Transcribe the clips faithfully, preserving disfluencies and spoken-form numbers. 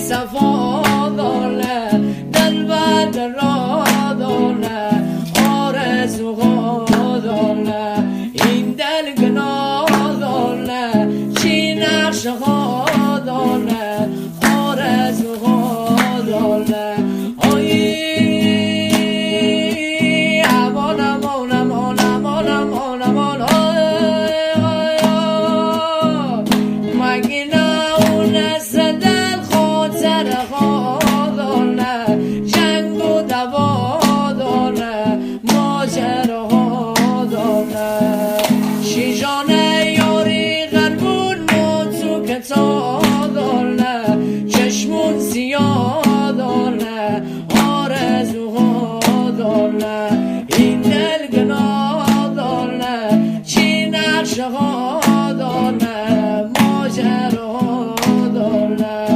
صفا داره، دلبر را داره، آرزوها داره، این دل گناه داره، چی نقشه ها داره، آرزوها داره. آی امان امان امان امان امان امان مگه نه اون زدن خاطر ها داره، جنگ و دوا داره، ماجره ها داره، شیجانه یاری غربون ما تو کتا داره، چشمون زیاد داره، آرزوها داره، این دل گناه داره، چی نقشه ها داره، ماجرها داره.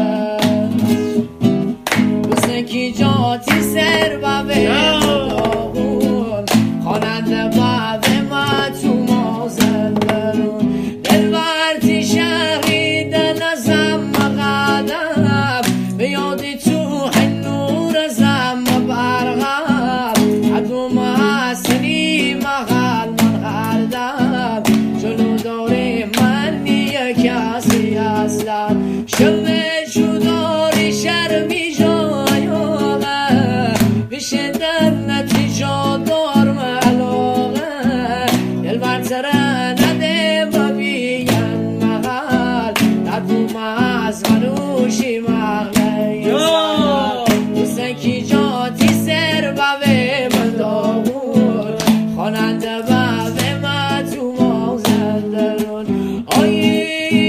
بزنکی جاتی سر و به داغون خواننده و به ما تو مازندرون دلورتی شهری دل ازم مقدم به یادی تو نور زم برغم عدوم حسنی محل من غردم جلو داری من نیه کسی اصلا شمه شداری شرمی جایاغه بشه در نتیجه دار ملاغه دل برتره نده ببین محل عدوم از منوشی مغله دوستکی جاتی سر و به من داغون خواننده و به من تو مازندرون. آی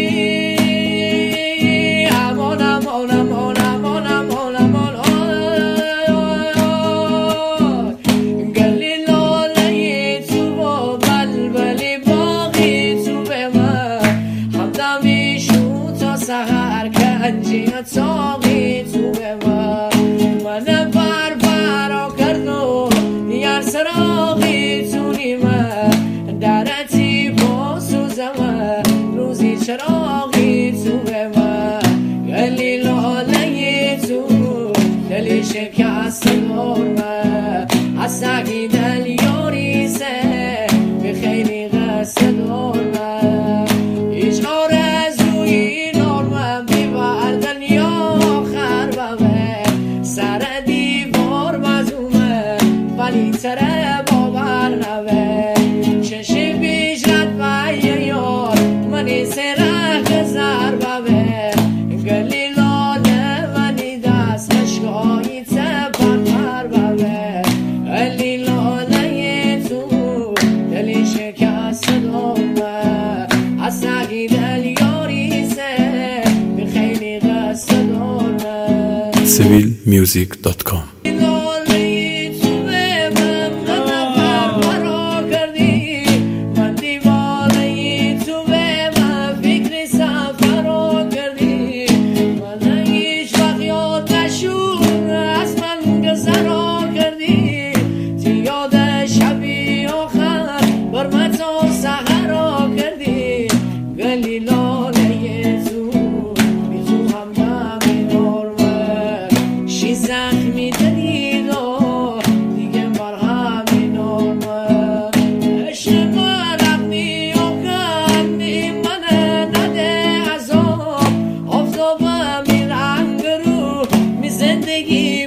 امان امان امان امان امان امان گلی لاله تو با بلبلی باقی تو به من همدمی شو تا سهر کنجی تاقی تو به من من بر برا کردو یار سراغی تو نیمه درتی با سوزمه روزی چراغی تو به من گلی لاله تو دلی شکست دارمه از سگی دل یاری سه به خیلی قصد دارمه هیچ آرزوی نارمه بیوردن یا خربمه سر دیوار مزومه ولی تره باور نوه چشی بیش رد بایه یار منی سرخ زربمه گلی لاله منی دست مشکایی تپر پربمه گلی لاله تو دلی شکست دارمه از سگی دل یاری سه به خیلی قصد دارمه. سیویل میوزیک دات کام زخمی دلید و دیگه مرهمی نامه عشق مرقنی و قندی منه نده عذاب آفتابه می رنگ رو می زندگی